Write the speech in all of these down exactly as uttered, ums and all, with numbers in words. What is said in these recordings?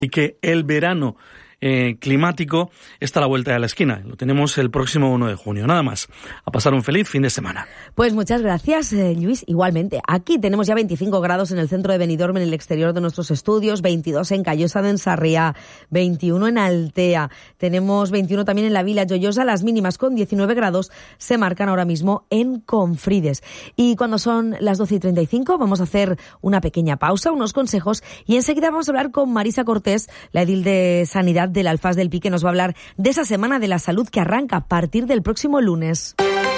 y que el verano eh, climático está a la vuelta de la esquina. Lo tenemos el próximo uno de junio. Nada más. A pasar un feliz fin de semana. Pues muchas gracias, eh, Luis. Igualmente, aquí tenemos ya veinticinco grados en el centro de Benidorm, en el exterior de nuestros estudios, veintidós en Callosa de Ensarriá, veintiuno en Altea. Tenemos veintiuno también en la Vila Joyosa. Las mínimas con diecinueve grados se marcan ahora mismo en Confrides. Y cuando son las doce y treinta y cinco vamos a hacer una pequeña pausa, unos consejos, y enseguida vamos a hablar con Marisa Cortés, la edil de Sanidad del Alfaz del Pi, que nos va a hablar de esa Semana de la Salud que arranca a partir del próximo lunes.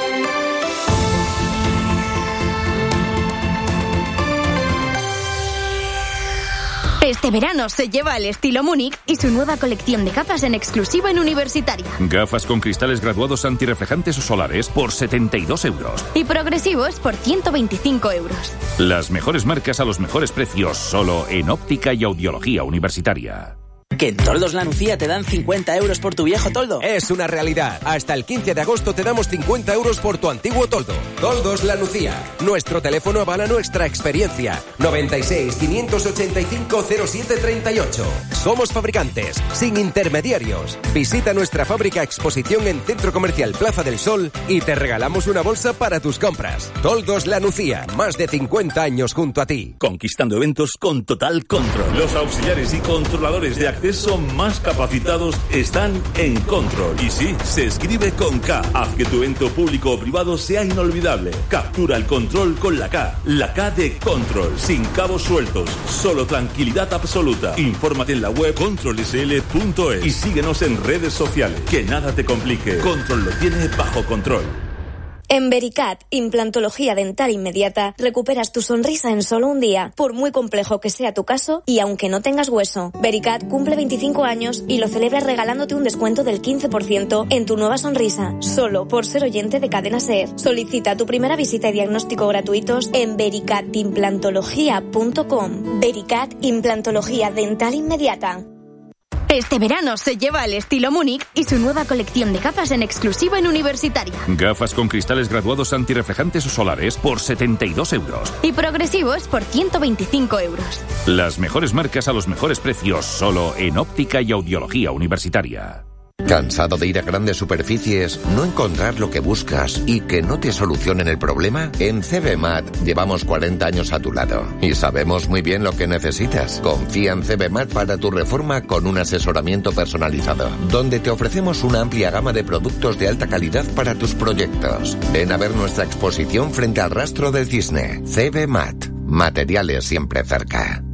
Este verano se lleva el estilo Múnich y su nueva colección de gafas en exclusiva en Universitaria. Gafas con cristales graduados antirreflejantes o solares por setenta y dos euros. Y progresivos por ciento veinticinco euros. Las mejores marcas a los mejores precios, solo en Óptica y Audiología Universitaria. ¿Que en Toldos La Nucía te dan cincuenta euros por tu viejo toldo? Es una realidad. Hasta el quince de agosto te damos cincuenta euros por tu antiguo toldo. Toldos La Nucía. Nuestro teléfono avala nuestra experiencia. noventa y seis, quinientos ochenta y cinco, cero siete treinta y ocho. Somos fabricantes, sin intermediarios. Visita nuestra fábrica exposición en Centro Comercial Plaza del Sol y te regalamos una bolsa para tus compras. Toldos La Nucía. Más de cincuenta años junto a ti. Conquistando eventos con total control. Los auxiliares y controladores de acceso más capacitados están en Control. Y sí, se escribe con K. Haz que tu evento público o privado sea inolvidable. Captura el control con la K. La K de Control. Sin cabos sueltos. Solo tranquilidad absoluta. Infórmate en la web control s l punto es y síguenos en redes sociales. Que nada te complique. Control lo tiene bajo control. En Vericat, implantología dental inmediata, recuperas tu sonrisa en solo un día, por muy complejo que sea tu caso y aunque no tengas hueso. Vericat cumple veinticinco años y lo celebra regalándote un descuento del quince por ciento en tu nueva sonrisa, solo por ser oyente de Cadena SER. Solicita tu primera visita y diagnóstico gratuitos en vericat implantología punto com. Vericat, implantología dental inmediata. Este verano se lleva el estilo Múnich y su nueva colección de gafas en exclusiva en Universitaria. Gafas con cristales graduados antirreflejantes o solares por setenta y dos euros. Y progresivos por ciento veinticinco euros. Las mejores marcas a los mejores precios, solo en Óptica y Audiología Universitaria. ¿Cansado de ir a grandes superficies, no encontrar lo que buscas y que no te solucionen el problema? En CBMAT llevamos cuarenta años a tu lado y sabemos muy bien lo que necesitas. Confía en CBMAT para tu reforma con un asesoramiento personalizado, donde te ofrecemos una amplia gama de productos de alta calidad para tus proyectos. Ven a ver nuestra exposición frente al Rastro del Cisne. CBMAT. Materiales siempre cerca.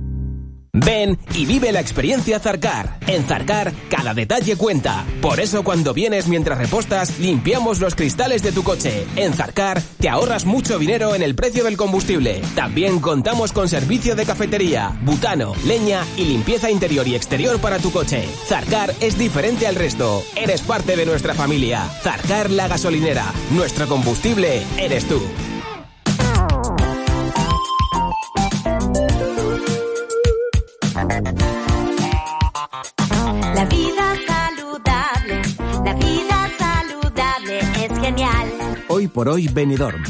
Ven y vive la experiencia Zarcar. En Zarcar, cada detalle cuenta. Por eso cuando vienes mientras repostas, limpiamos los cristales de tu coche. En Zarcar, te ahorras mucho dinero en el precio del combustible. También contamos con servicio de cafetería, butano, leña y limpieza interior y exterior para tu coche. Zarcar es diferente al resto. Eres parte de nuestra familia. Zarcar la gasolinera. Nuestro combustible eres tú. La vida saludable, la vida saludable es genial. Hoy por hoy Benidorm.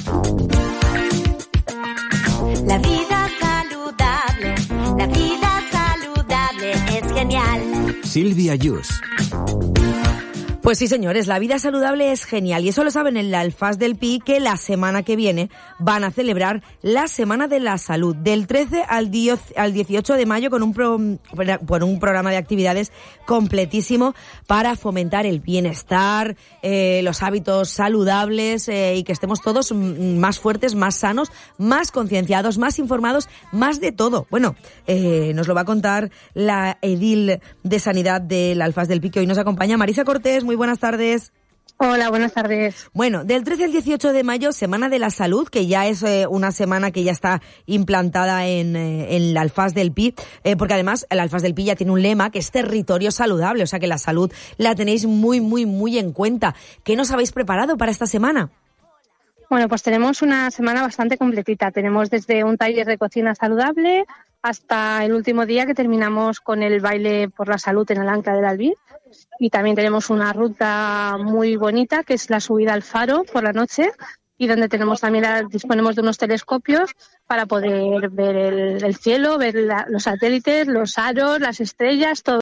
La vida saludable, la vida saludable es genial. Silvia Yus. Pues sí, señores, la vida saludable es genial. Y eso lo saben en el Alfaz del Pi, que la semana que viene van a celebrar la Semana de la Salud, del trece al dieciocho de mayo, con un, pro, con un programa de actividades completísimo para fomentar el bienestar, eh, los hábitos saludables eh, y que estemos todos más fuertes, más sanos, más concienciados, más informados, más de todo. Bueno, eh, nos lo va a contar la edil de Sanidad del Alfaz del Pi, que hoy nos acompaña, Marisa Cortés. Muy buenas tardes. Hola, buenas tardes. Bueno, del trece al dieciocho de mayo, Semana de la Salud, que ya es eh, una semana que ya está implantada en, eh, en el Alfaz del Pi, eh, porque además el Alfaz del Pi ya tiene un lema que es territorio saludable, o sea que la salud la tenéis muy, muy, muy en cuenta. ¿Qué nos habéis preparado para esta semana? Bueno, pues tenemos una semana bastante completita. Tenemos desde un taller de cocina saludable hasta el último día, que terminamos con el baile por la salud en el Ancla del Albir. Y también tenemos una ruta muy bonita, que es la subida al Faro por la noche, y donde tenemos también disponemos de unos telescopios para poder ver el, el cielo, ver la, los satélites, los aros, las estrellas, todo.